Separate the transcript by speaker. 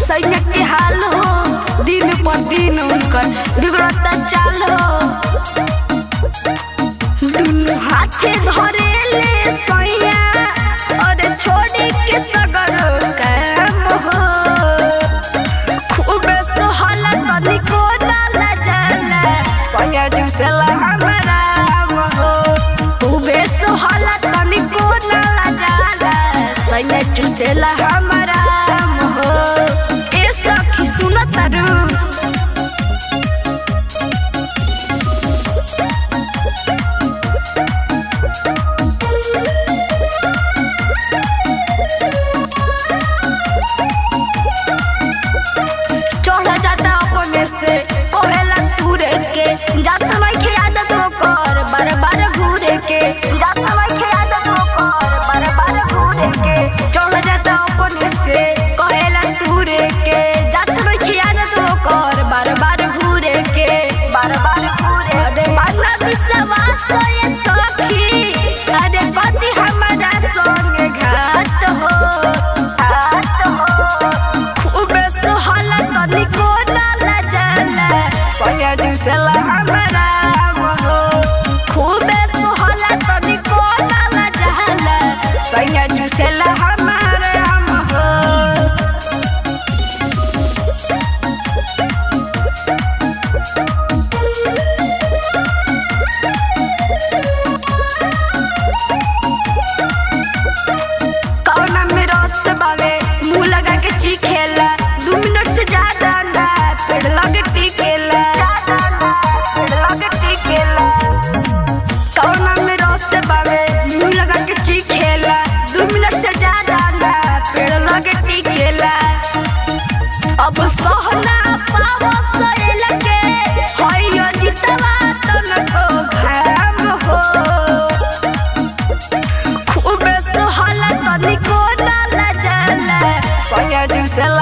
Speaker 1: सैया के हाल हो, दिन पर दिन उनकर बिगड़ता चाल हो। दुनु हाथे धरे ले सैया और छोड़ी के सगर काम हो। खूबे सोहला तनिको डाला जाला, सैया जुसेला हमारा हो। खूबे सोहला तनिको डाला जाला, सैया जुसेला हमारा हो। ए सखी सुन तारू से कोहेला तूरे के जात नहीं के आदत वो कर बार बार घूरे के, जात नहीं के आदत वो कर बार बार घूरे के। चढ़ जाता अपने से कोहेला तूरे के, जात नहीं के आदत वो कर बार बार घूरे के, बार बार घूरे। अरे माना विश्वास ये सखी, अरे कति हमारा संग घात हो, घात हो। खूबे सोहला तनिको सैया जुसेला हमारा हो। खूबे सोहला तनिको डाला जाला, सैया जुसेला हमारा हो। कौना में रस बावे मुँह लगा के चीखेला, 2 मिनट से ज्यादा ना पेड़ लगे टिकेला। कौना में रस बावे मुँह लगा के चीखेला, 2 मिनट से ज्यादा ना पेड़ लगे टिकेला। अब सहना पाव सहेल के हइयो जितवा तनको घाम हो। खूबे सोहला तनिको डाला जाला, सैया जुसेला